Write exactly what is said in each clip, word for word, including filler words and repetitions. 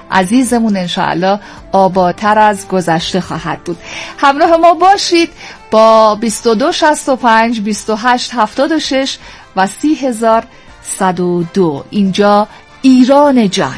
عزیزمون انشاءالله آبادتر از گذشته خواهد بود. همراه ما باشید با بیست و دو شصت و پنج بیست و هشت هفتاد و شش و سی هزار صد و دو. اینجا ایران جان.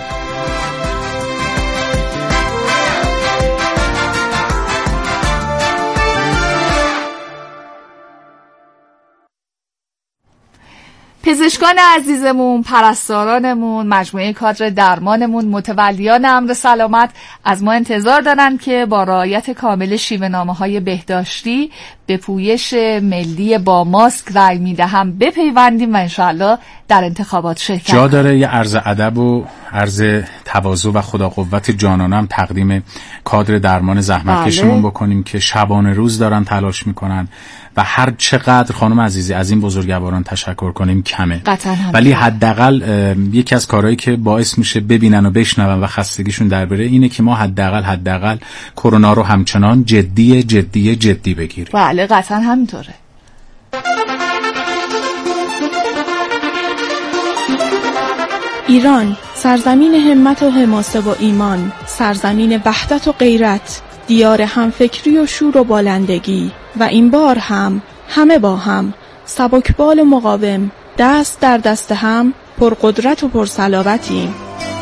پزشکان عزیزمون، پرستارانمون، مجموعه کادر درمانمون، متولیان امر سلامت از ما انتظار دارن که با رعایت کامل شیوه‌نامه‌های بهداشتی به پویش ملی با ماسک رأی میدهم بپیوندیم و انشاءالله در انتخابات شرکت. جا داره یه عرض ادب و عرض تواضع و خدا قوت جانانه هم تقدیم کادر درمان زحمتکشمون بکنیم که شبانه روز دارن تلاش میکنن و هر چقدر خانم عزیزی از این بزرگواران تشکر کنیم کمه، ولی حداقل یکی از کارهایی که باعث میشه ببینن و بشنون و خستگیشون در بره اینه که ما حداقل حداقل کرونا رو همچنان جدی جدی جدی بگیریم. بله قطعا همینطوره. ایران، سرزمین همت و حماسه و ایمان، سرزمین وحدت و غیرت، دیار همفکری و شور و بالندگی، و این بار هم همه با هم، سبکبال و مقاوم، دست در دست هم، پرقدرت و پرصلابتیم.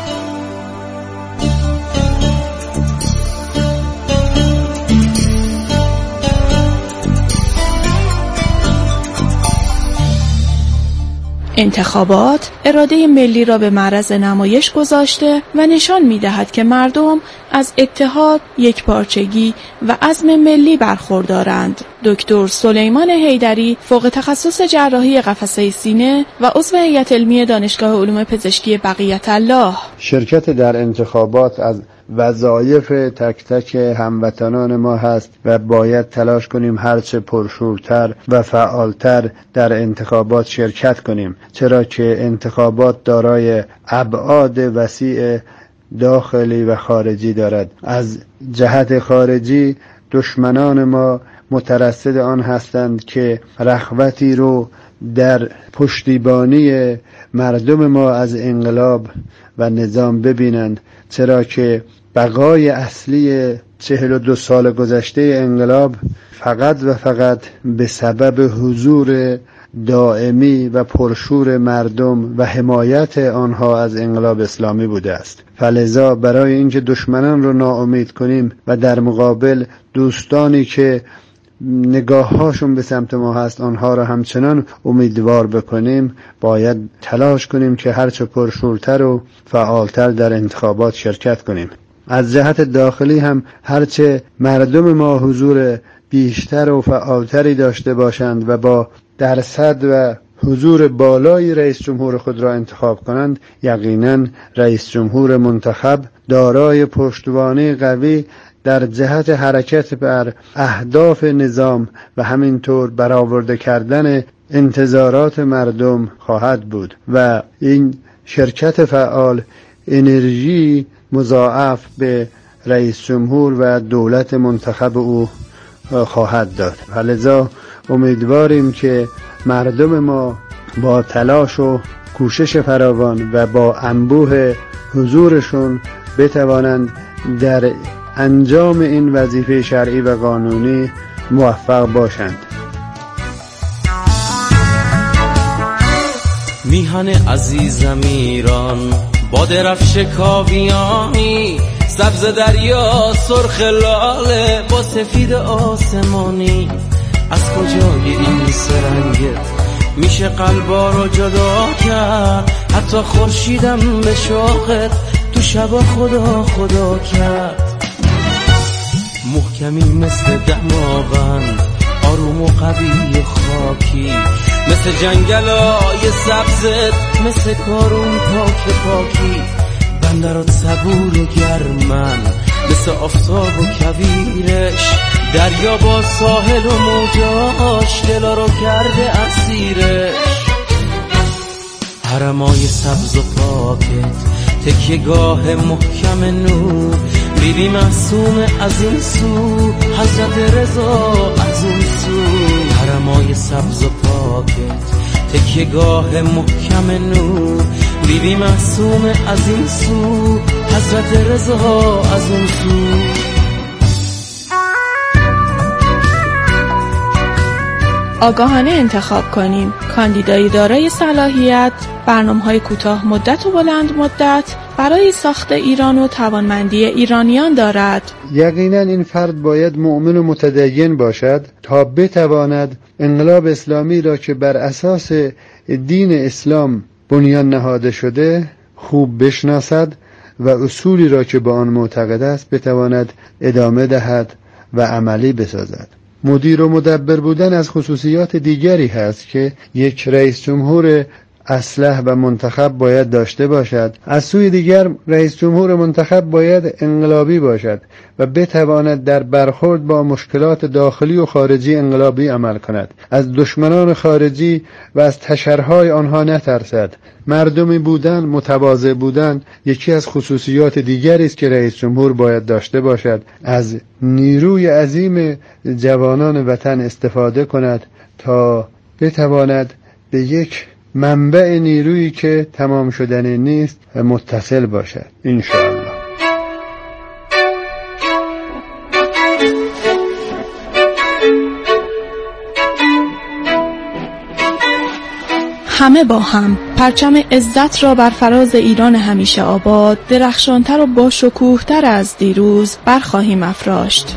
انتخابات اراده ملی را به معرض نمایش گذاشته و نشان می‌دهد که مردم از اتحاد، یکپارچگی و عزم ملی برخوردارند. دکتر سلیمان حیدری، فوق تخصص جراحی قفسه سینه و عضو هیئت علمی دانشگاه علوم پزشکی بقیت الله: شرکت در انتخابات از وظایف تک تک هموطنان ما هست و باید تلاش کنیم هرچه پرشورتر و فعالتر در انتخابات شرکت کنیم، چرا که انتخابات دارای ابعاد وسیع داخلی و خارجی دارد. از جهت خارجی دشمنان ما مترصد آن هستند که رغبتی رو در پشتیبانی مردم ما از انقلاب و نظام ببینند، چرا که بقای اصلی چهل و دو سال گذشته انقلاب فقط و فقط به سبب حضور دائمی و پرشور مردم و حمایت آنها از انقلاب اسلامی بوده است. فلذا برای اینکه دشمنان رو ناامید کنیم و در مقابل دوستانی که نگاه‌هاشون به سمت ما هست آنها را همچنان امیدوار بکنیم، باید تلاش کنیم که هرچه پرشورتر و فعالتر در انتخابات شرکت کنیم. از جهت داخلی هم هرچه مردم ما حضور بیشتر و فعالتری داشته باشند و با درصد و حضور بالای رئیس جمهور خود را انتخاب کنند، یقیناً رئیس جمهور منتخب دارای پشتوانه قوی در جهت حرکت بر اهداف نظام و همینطور برآورده کردن انتظارات مردم خواهد بود و این شرکت فعال انرژی مضاعف به رئیس جمهور و دولت منتخب او خواهد داد. لذا امیدواریم که مردم ما با تلاش و کوشش فراوان و با انبوه حضورشون بتوانند در انجام این وظیفه شرعی و قانونی موفق باشند. میهن عزیزم ایران، با درفش کاویانی، سبز دریا سرخ لاله با سفید آسمانی. از کجا این سرنگت میشه قلبا رو جدا کرد؟ حتی خورشیدم به شوقت تو شبا خدا خدا کرد. محکمی مثل دماغن، آروم و قوی و خاکی، مثل جنگلای سبزت، مثل کارون پاک پاکی. بندرات صبور و گرمن، مثل آفتاب و کویرش، دریا با ساحل و موجاش دلا رو کرده اسیرش. حرمای سبز و پاکت، تکیه‌گاه محکم نور، بیبی معصوم از این سو، حضرت رضا از اون سو. حرمای سبز و پاکت، تکیه‌گاه محکم نور، بیبی معصوم از این سو، حضرت رضا از اون سو. آگاهانه انتخاب کنیم. کاندیدای دارای صلاحیت، برنامه‌های کوتاه مدت و بلند مدت برای ساخت ایران و توانمندی ایرانیان دارد. یقینا این فرد باید مؤمن و متدین باشد تا بتواند انقلاب اسلامی را که بر اساس دین اسلام بنیان نهاده شده خوب بشناسد و اصولی را که با آن معتقد است بتواند ادامه دهد و عملی بسازد. مدیر و مدبر بودن از خصوصیات دیگری هست که یک رئیس جمهور اصلح و منتخب باید داشته باشد. از سوی دیگر رئیس جمهور منتخب باید انقلابی باشد و بتواند در برخورد با مشکلات داخلی و خارجی انقلابی عمل کند. از دشمنان خارجی و از تشرهای آنها نترسد. مردمی بودن، متواضع بودن یکی از خصوصیات دیگری است که رئیس جمهور باید داشته باشد. از نیروی عظیم جوانان وطن استفاده کند تا بتواند به یک منبع نیرویی که تمام شدنی نیست متصل باشد انشاءالله. همه با هم پرچم عزت را بر فراز ایران همیشه آباد، درخشانتر و با شکوه‌تر از دیروز برخواهیم افراشت.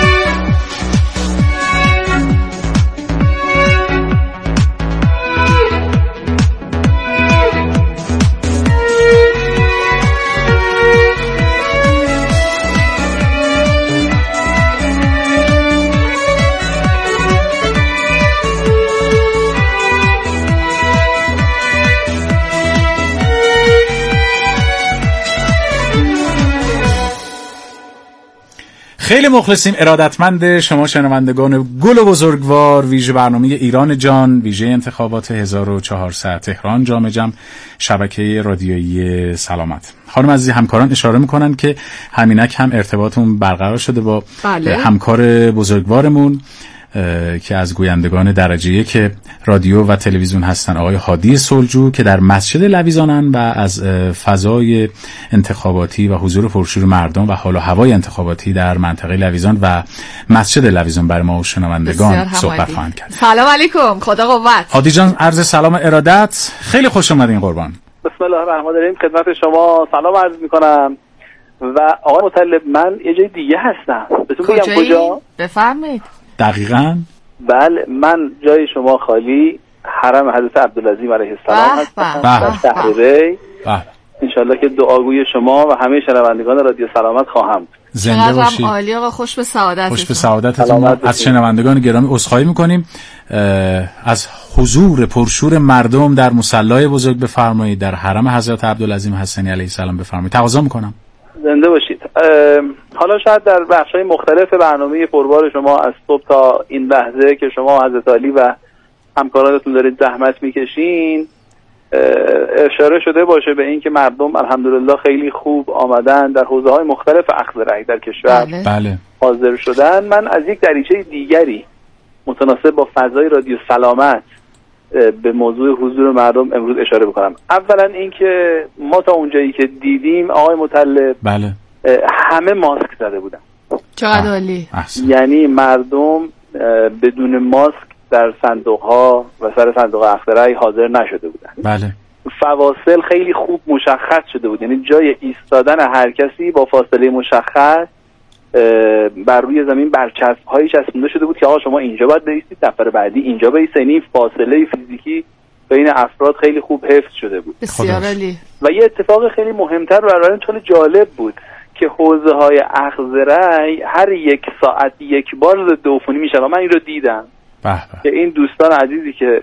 خیلی مخلصیم، ارادتمند شما شنوندگان گل و بزرگوار ویژه برنامه ایران جان، ویژه انتخابات هزار و چهارصد تهران جام جم شبکه رادیویی سلامت. خانم عزیزی، همکاران اشاره میکنن که همینک هم ارتباطمون برقرار شده با بله. همکار بزرگوارمون که از گویندگان درجه یک رادیو و تلویزیون هستن، آقای هادی سلجو که در مسجد لویزانن و از فضای انتخاباتی و حضور پرشور مردم و حال و هوای انتخاباتی در منطقه لویزان و مسجد لویزان برای ما و شنوندگان صحبت خواهند کرد. سلام علیکم، خدا قوت. هادی جان، عرض سلام ارادت، خیلی خوش اومدین قربان. بسم الله الرحمن الرحیم، خدمت شما سلام عرض میکنم. و آقای مطلب، من یه جای دیگه هستم، بهتون بگم کجا؟ بفرمایید. دقیقاً. بله، من جای شما خالی حرم حضرت عبدالعظیم علیه السلام هستم در شهر ری. انشالله که دعاگوی شما و همه شنوندگان رادیو سلامت خواهم. زنده باشید. عالی آقا، خوش به سعادتتون. خوش به سعادتتون. از شنوندگان گرامی عذرخواهی می‌کنیم از حضور پرشور مردم در مصلی بزرگ. بفرمایید در حرم حضرت عبدالعظیم حسنی علیه السلام بفرمایید. تقاضا می‌کنم. زنده باشید. حالا شاید در بخش‌های مختلف برنامه پربار شما از صبح تا این لحظه که شما حضرت علی و همکارانتون دارید زحمت میکشین اشاره شده باشه به این که مردم الحمدلله خیلی خوب آمدن در حوزه‌های مختلف اخذ رأی در کشور بله. حاضر شدن. من از یک دریچه دیگری متناسب با فضای رادیو سلامت به موضوع حضور مردم امروز اشاره بکنم. اولا اینکه ما تا اونجایی که دیدیم آقای مطلب بله. همه ماسک زده بودن. چقدر عالی. یعنی مردم بدون ماسک در صندوق ها و سر صندوق اخذ رأی حاضر نشده بودن. بله. فواصل خیلی خوب مشخص شده بود، یعنی جای ایستادن هر کسی با فاصله مشخص بر روی زمین برچسب هایی چسبونده شده بود که آقا شما اینجا باید بایستید، نفر بعدی اینجا بایستید. فاصله فیزیکی بین افراد خیلی خوب حفظ شده بود. بسیار عالی. و یه اتفاق خیلی مهمتر و برای من جالب بود که حوزه های اخذ رأی هر یک ساعت یک بار ضد عفونی میشه و من این رو دیدم که این دوستان عزیزی که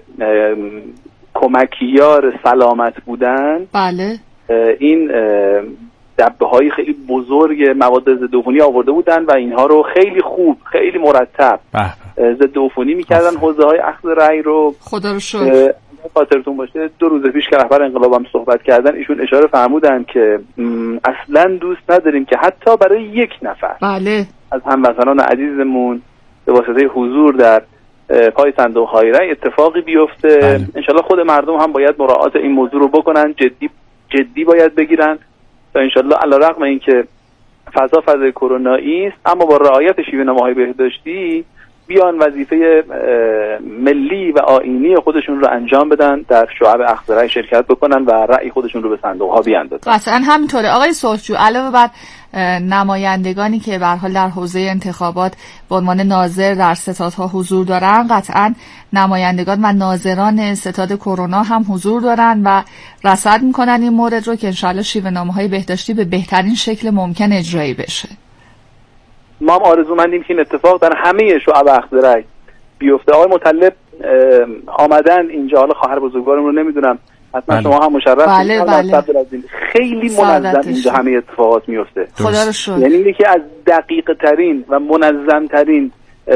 کمکیار سلامت بودن بله این دبه های خیلی بزرگ مواد ضد عفونی آورده بودن و اینها رو خیلی خوب خیلی مرتب ضد عفونی میکردن حوزه های اخذ رأی رو. خدا رو شکر. خاطرتون باشه دو روز پیش که رهبر انقلاب هم صحبت کردن ایشون اشاره فرمودن که اصلا دوست نداریم که حتی برای یک نفر بله از هموطنان عزیزمون به واسطه حضور در پای صندوق های رأی اتفاقی بیفته. بله. انشالله خود مردم هم باید مراعات این موضوع رو بکنن، جدی جدی باید بگیرن تا انشالله علیرغم اینکه فضا فضای کرونایی است اما با رعایت شیوه نامه‌های بهداشتی بیان وظیفه ملی و آیینی خودشون رو انجام بدن، در شعب اخضرای شرکت بکنن و رأی خودشون رو به صندوق‌ها بیاندازن. قطعاً همینطوره آقای صلحجو. علاوه بر نمایندگانی که به هر حال در حوزه انتخابات به عنوان ناظر در ستادها حضور دارن، قطعاً نمایندگان و ناظران ستاد کرونا هم حضور دارن و رصد میکنن این مورد رو که انشالله شیوه نامه‌های بهداشتی به بهترین شکل ممکن اجرایی بشه. ما هم آرزومندیم که این اتفاق در همه شعب اخضرای بیفته. آقای مطلب آمدن اینجا، حالا خواهر بزرگوارم رو نمیدونم، حتما شما هم مشرف بله بله. خیلی منظم اینجا همه اتفاقات میفته. خدا رو شکر. یعنی یکی از دقیق ترین و منظم ترین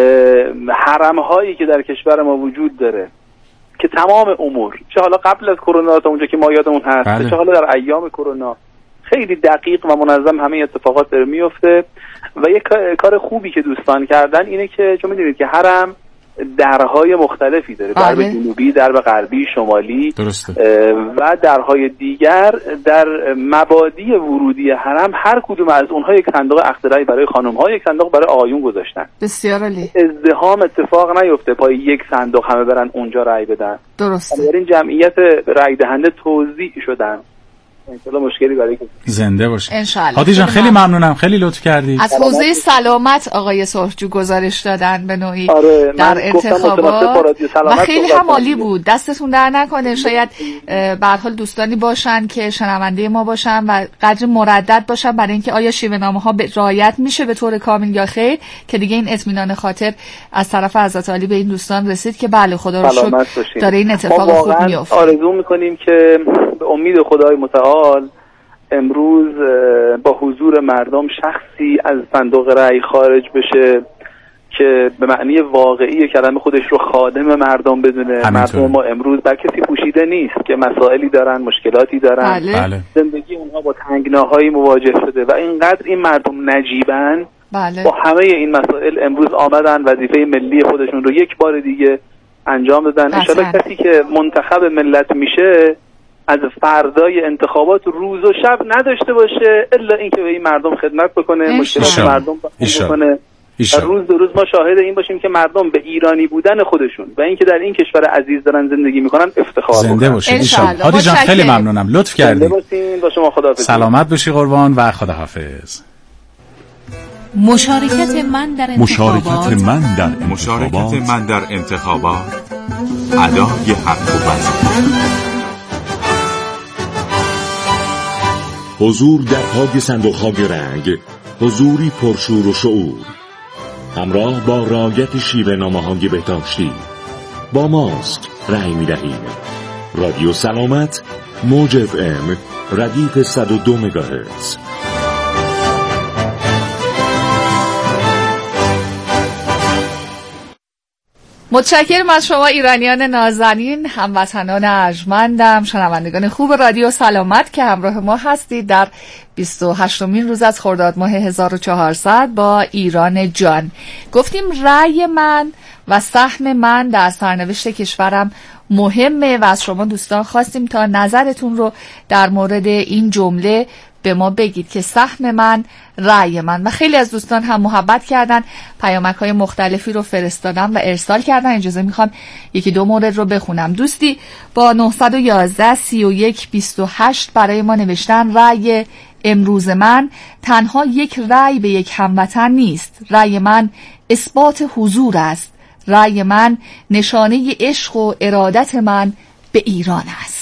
حرم هایی که در کشور ما وجود داره که تمام امور، چه حالا قبل از کرونا تا اونجا که ما یادمون هست، بله. چه حالا در ایام کرونا، خیلی دقیق و منظم همه اتفاقات داره میفته. و یک کار خوبی که دوستان کردن اینه که چون میدونید که حرم درهای مختلفی داره، بله. درب جنوبی، درب غربی، شمالی، درسته. و درهای دیگر. در مبادی ورودی حرم هر کدوم از اونها یک صندوق اخضرایی برای خانم‌ها، یک صندوق برای آقایون گذاشتن. بسیار عالی. ازدحام اتفاق نیفته پای یک صندوق همه برن اونجا رأی بدن. درسته. در این جمعیت رأی دهنده توزیع شدن. انشالله مشکلی برای که زنده باشه. انشالله. هادی جان خیلی ممنونم، خیلی لطف کردی. از حوزه سلامت آقای صلحجو گزارش دادن به نوعی آره، در انتخابات و خیلی هم عالی بود. دستتون در نکنه. شاید به هر حال دوستانی باشن که شنونده ما باشن و قدر مردد باشن برای اینکه آیا شیوه نامه‌ها رعایت میشه به طور کامل یا خیر، که دیگه این اطمینان خاطر از طرف حضرت عالی به این دوستان رسید که بله خدا رو شکر داره این اتفاق خوب میفته. آرزو می‌کنیم که به امید خدای متعال امروز با حضور مردم شخصی از صندوق رأی خارج بشه که به معنی واقعی کلمه خودش رو خادم مردم بدونه. مردم ما امروز بر کسی پوشیده نیست که مسائلی دارن، مشکلاتی دارن، بله. زندگی اونها با تنگناهایی مواجه شده و اینقدر این مردم نجیبن، بله. با همه این مسائل امروز آمدن وظیفه ملی خودشون رو یک بار دیگه انجام دادن. انشالله کسی که منتخب ملت میشه از فردای انتخابات روز و شب نداشته باشه الا اینکه به این مردم خدمت بکنه، مشکلات مردم بکنه. روز دو روز ما شاهد این باشیم که مردم به ایرانی بودن خودشون و اینکه در این کشور عزیز دارن زندگی میکنن افتخار زنده بکنن. باشید ان شاء الله. هادی جان خیلی ممنونم، لطف کردید. زنده باشین. با شما خداحافظ. سلامت باشی قربان و خداحافظ. مشارکت من در انتخابات مشارکت من در انتخابات مشارکت من در انتخابات ادای حق و وظیفه. حضور در پای صندوق‌های رنگ، حضوری پرشور و شعور، همراه با رعایت شیوه نامه‌های بهداشتی. با ماست رأی می‌دهیم. رادیو سلامت، موج اف ام، ردیف صد و دو مگاهرتز. متشکرم از شما ایرانیان نازنین، هموطنان ارجمندم، شنوندگان خوب رادیو سلامت که همراه ما هستید در بیست و هشتمین روز از خرداد ماه هزار و چهارصد با ایران جان. گفتیم رأی من و سهم من در سرنوشت کشورم مهمه و از شما دوستان خواستیم تا نظرتون رو در مورد این جمله به ما بگید که سهم من رأی من. و خیلی از دوستان هم محبت کردن، پیامک‌های مختلفی رو فرستادن و ارسال کردن. اجازه میخوام یکی دو مورد رو بخونم. دوستی با نه یک یک سی و یک بیست و هشت برای ما نوشتن رأی امروز من تنها یک رأی به یک هموطن نیست، رأی من اثبات حضور است، رأی من نشانه عشق و ارادت من به ایران است.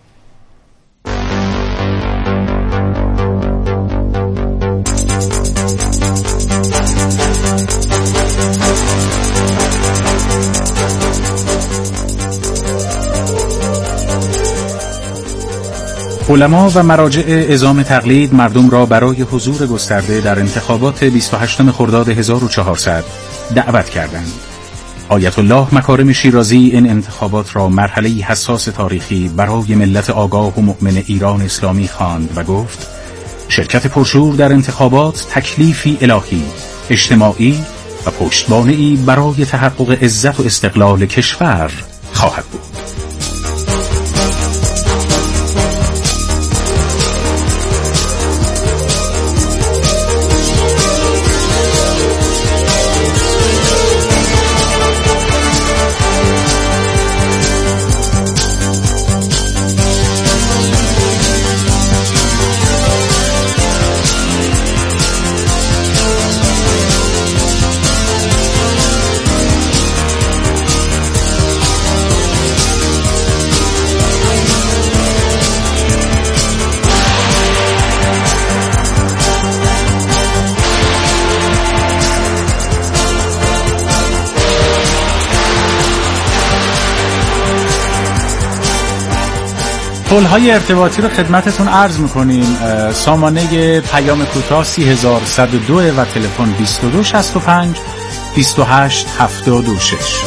علما و مراجع اعزام تقلید مردم را برای حضور گسترده در انتخابات بیست و هشتم خرداد هزار و چهارصد دعوت کردند. آیت الله مکارم شیرازی این انتخابات را مرحله حساس تاریخی برای ملت آگاه و مؤمن ایران اسلامی خواند و گفت شرکت پرشور در انتخابات تکلیفی الهی، اجتماعی و پشتوانه‌ای برای تحقق عزت و استقلال کشور خواهد بود. پل‌های ارتباطی رو خدمتتون عرض می‌کنیم. سامانه پیام کوتاه سه هزار و صد و دو و تلفن بیست و دو شصت و پنج بیست و هشت هفتاد و شش.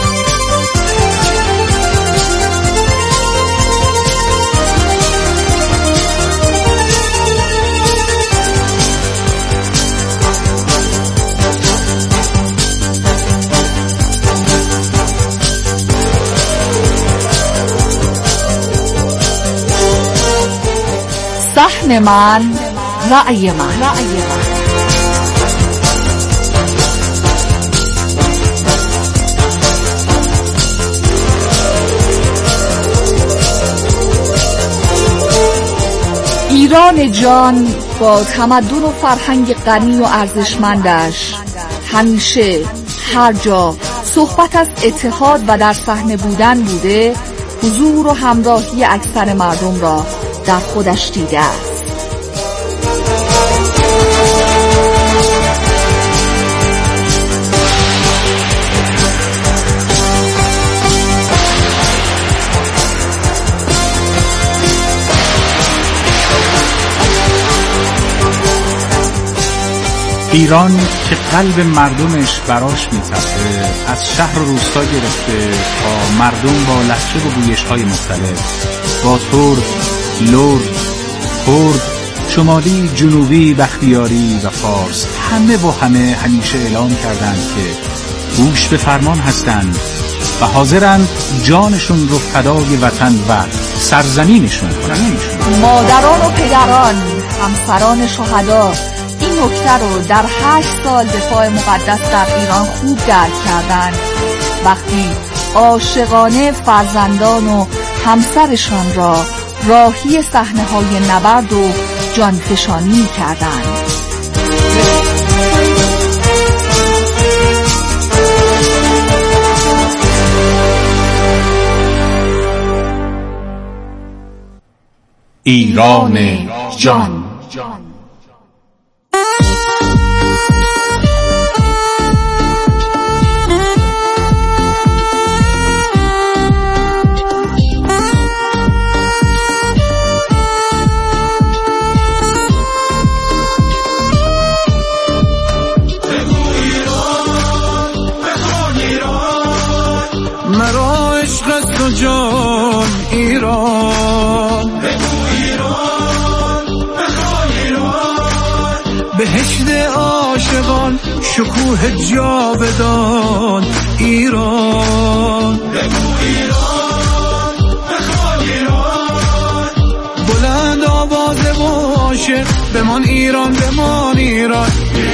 صحن من رأی من, رأی من. ایران جان با تمدن و فرهنگ غنی و ارزشمندش همیشه هر جا صحبت از اتحاد و در صحنه بودن بوده، حضور و همراهی اکثر مردم را در خودش دیده است. ایران که قلب مردمش براش میتپه، از شهر و روستا گرفته تا مردم با لهجه و گویش‌های مختلف، با ترک، لرد، کرد، شمالی، جنوبی، بختیاری و فارس، همه و همه همیشه اعلام کردند که گوش به فرمان هستند و حاضرند جانشون رو فدای وطن و سرزمینشون کنند. مادران و پدران، همسران شهدا این نکته رو در هشت سال دفاع مقدس در ایران خوب درک کردند وقتی عاشقانه فرزندان و همسرشان را راهی صحنه‌های نبرد و جانفشانی کردند. ایران جان. جان ایران، بگو ایران، بخوان ایران، بهشت عاشقان، شکوه جاودان ایران، بگو ایران، بخوان ایران، بلند آواز عاشق بمان ایران، بمان ایران،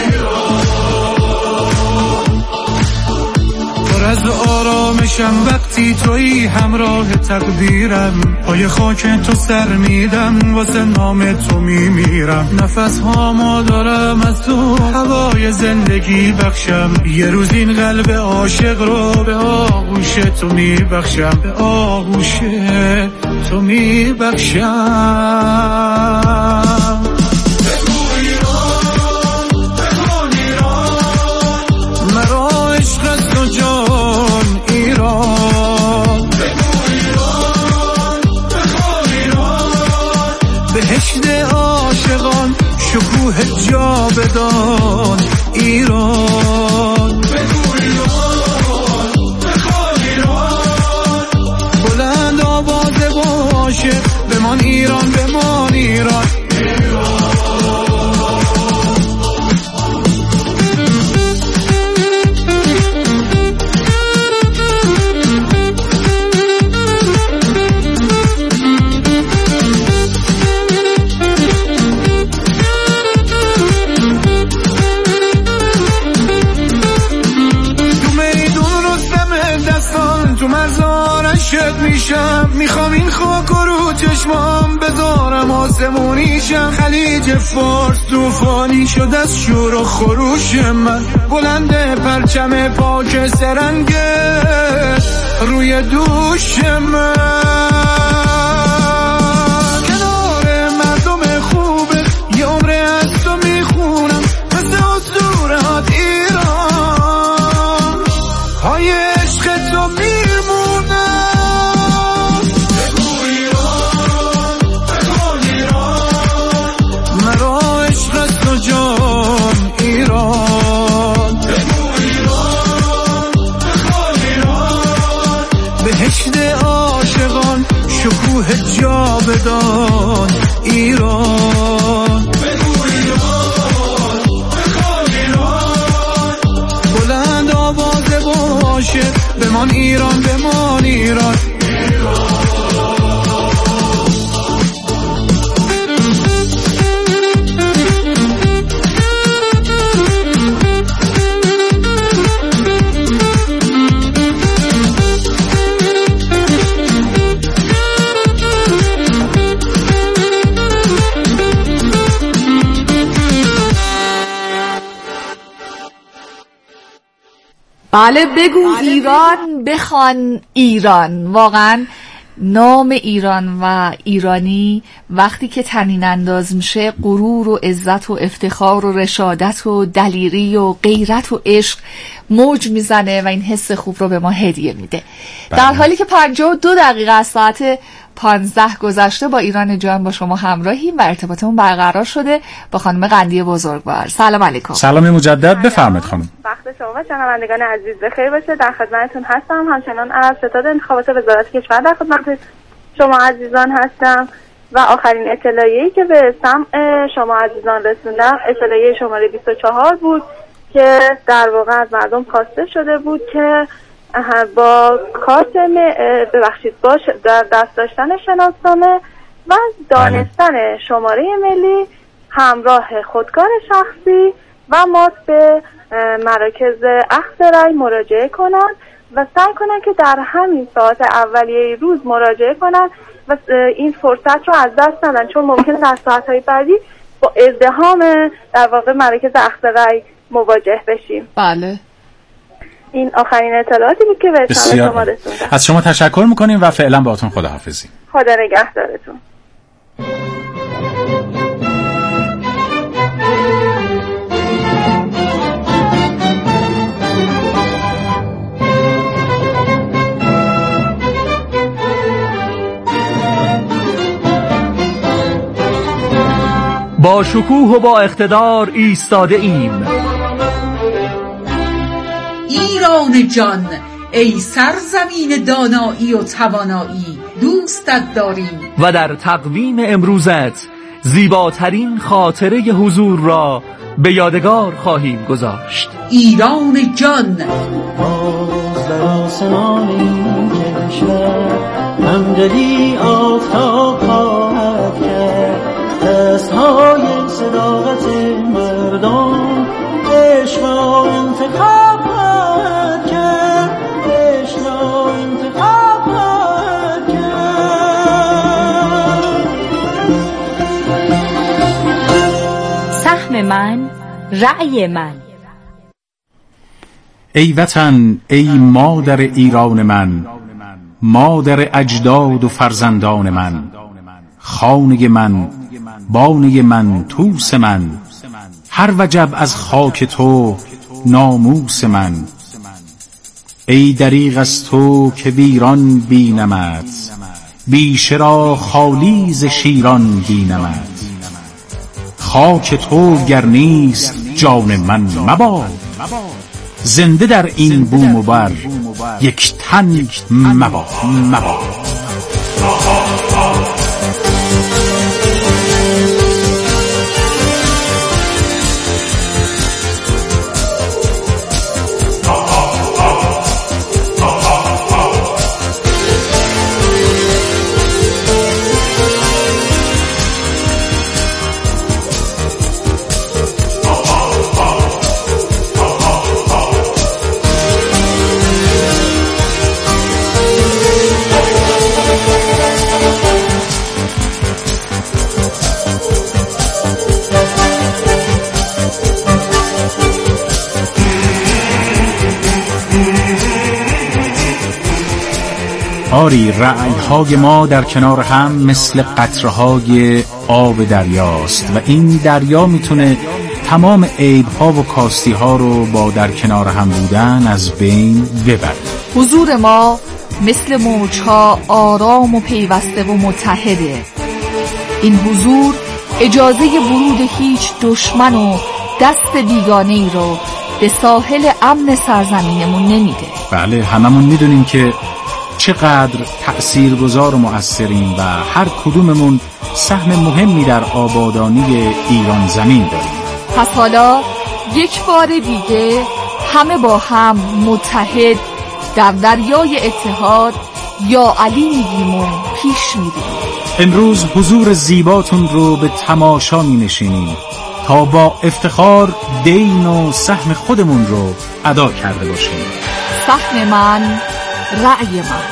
از آرامشم وقتی تویی همراه تقدیرم، پای خاک تو سر میدم واسه نام تو میمیرم، نفس هامو دارم از تو هوای زندگی بخشم، یه روز این قلب عاشق رو به آغوش تو میبخشم، به آغوش تو میبخشم. بهشت عاشقان، شکوه جاودان ایران، بگو ایران، بخوان ایران، بلند آواز عاشق بمان ایران، بمان ایران، میشم، میخوام این خاک رو چشمام بذارم آسمونیشم، خلیج فارس توفانی شد از شور و خروش من، بلند پرچم پاک سرنگه روی دوش من، کنار مردم خوبه یه عمره از تو میخونم، مثل اسطورهات ایران، های عشق تو میمونم، بگو ایران، بمان ایران بمان ایران. بله بگو ایران بخوان ایران. واقعا نام ایران و ایرانی وقتی که طنین انداز میشه غرور و عزت و افتخار و رشادت و دلیری و غیرت و عشق موج میزنه و این حس خوب رو به ما هدیه میده. بله. در حالی که پنجاه و دو دقیقه از ساعت پانزده گذشته با ایران جان با شما همراهیم و ارتباطمون برقرار شده با خانم قندی بزرگوار. سلام علیکم. سلام مجدد، بفرمایید خانم. وقت شما و شنوندگان عزیز بخیر باشه. در خدمتتون هستم، همچنان از ستاد انتخابات وزارت کشور در خدمت شما عزیزان هستم و آخرین اطلاعیه‌ای که به سمع شما عزیزان رسوندم اطلاعیه شماره بیست و چهار بود که در واقع از مردم خواسته شده بود که با کارت ببخشید با در دست داشتن شناسنامه و دانستن شماره ملی همراه خودکار شخصی و ماست به مراکز اخذ رای مراجعه کنند و سعی کنند که در همین ساعت اولیه روز مراجعه کنند و این فرصت رو از دست ندن، چون ممکنه در ساعت‌های بعدی با ازدحام در واقع مراکز اخذ رای مواجه بشیم. بله. این آخرین اطلاعاتی بود که به شما رسوندم. از شما تشکر میکنیم و فعلا باهاتون خداحافظی. خدا نگهدارتون. با شکوه و با اقتدار ایستاده ایم. ایران جان، ای سرزمین دانایی و توانایی، دوستت داریم و در تقویم امروزت زیباترین خاطره حضور را به یادگار خواهیم گذاشت. ایران جان. باز در آسمان این کشور همدلی آفتاب خواهد کرد، دستهای صداقت مردم عشق را انتخاب خواهد کرد، عشق را انتخاب خواهد کرد. سهم من، رأی من. ای وطن، ای مادر ایران من، مادر اجداد و فرزندان من، خانه من، بانه من، توس من، هر وجب از خاک تو ناموس من. ای دریغ از تو که ویران بینمت، بیشه را خالی ز شیران بینمت. خاک تو گر نیست جان من مباد، زنده در این بوم و بر یک تن مباد مباد. آری رأی‌های ما در کنار هم مثل قطره‌های آب دریاست و این دریا میتونه تمام عیب‌ها و کاستی‌ها رو با در کنار هم بودن از بین ببره. حضور ما مثل موج‌ها آرام و پیوسته و متحده. این حضور اجازه ورود هیچ دشمن و دست بیگانه‌ای رو به ساحل امن سرزمینمون نمیده. بله، هممون میدونیم که چقدر تأثیرگذار و مؤثریم و هر کدوممون سهم مهمی در آبادانی ایران زمین داریم. پس حالا یک بار دیگه همه با هم متحد در دریای اتحاد یا علی میگیم و پیش میریم. امروز حضور زیباتون رو به تماشا می نشینیم تا با افتخار دین و سهم خودمون رو ادا کرده باشیم. سهم من، رأی من.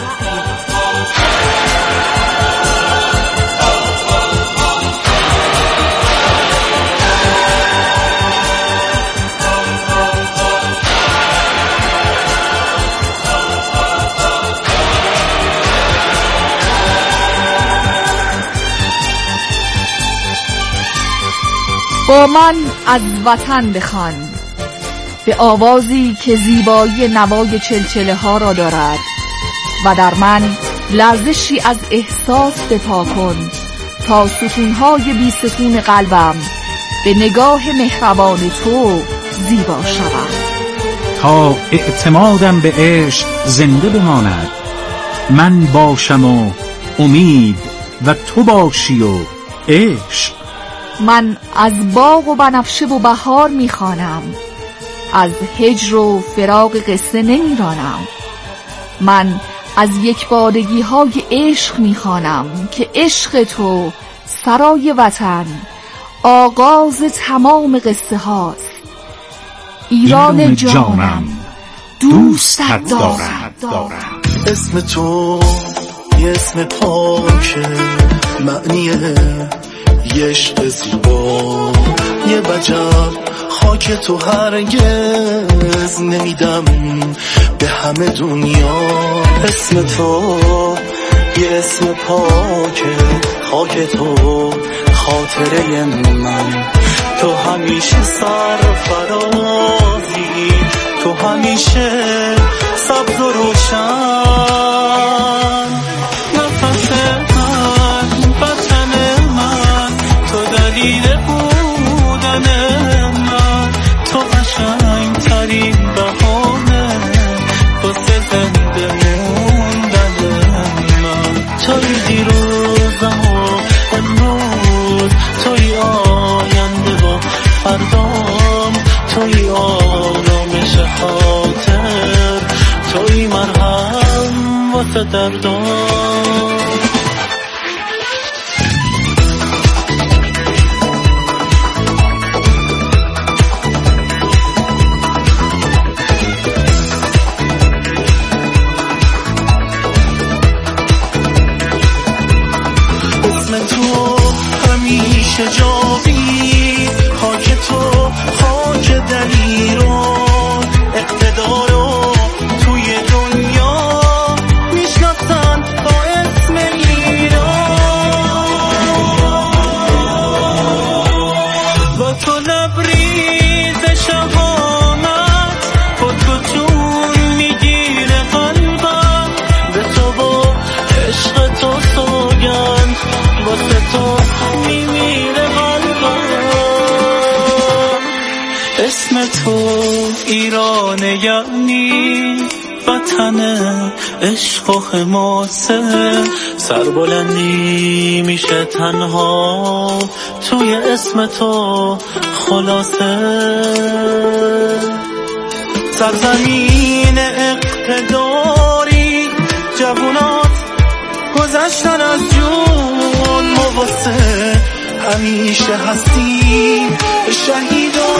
با من از وطن بخوان، به آوازی که زیبایی نوای چلچله ها را دارد و در من لرزشی از احساس بپا کن تا ستونهای بی ستون قلبم به نگاه مهربان تو زیبا شود، تا اعتمادم به عشق زنده بماند. من باشم و امید و تو باشی و عشق. من از باغ و بنفشه و بهار میخوانم، از هجر و فراق قصه نمیرانم. من از یک بارگی های عشق میخوانم که عشق تو سرای وطن آغاز تمام قصه هاست. ایران جانم دوستت دارم. اسم تو یه اسم پاکه، معنیه یه عشق زیبا، یه وجب خاک تو هرگز نمیدم به همه دنیا. اسم تو یه اسم پاکه، خاک تو خاطره من. تو همیشه سرفرازی، تو همیشه سبز و روشن. نفس من، وطن من، تو دلیل بودن من. تو قشنگ ترین بهانه واسه زنده موندن من. توی دیروزم و امروز، توی آینده و فردام، توی آرامش خاطر، توی مرهم واسه دردام. تو همیشه جاوید، خاک تو خاک دلیران. اقتدارو توی دنیا میشناسن با اسم ایران. با تو لبریز شهامت، با تو جون میگیره قلبم. به تو با عشق تو سوگند، واسه تو میمیره قلبم. اسم تو ایرانه، یعنی وطن عشق و حماسه. سربلندی میشه تنها توی اسم تو خلاصه. سرزمین اقتداری، جوونات گذشتن از جون، ما واسه همیشه هستیم شهیدان.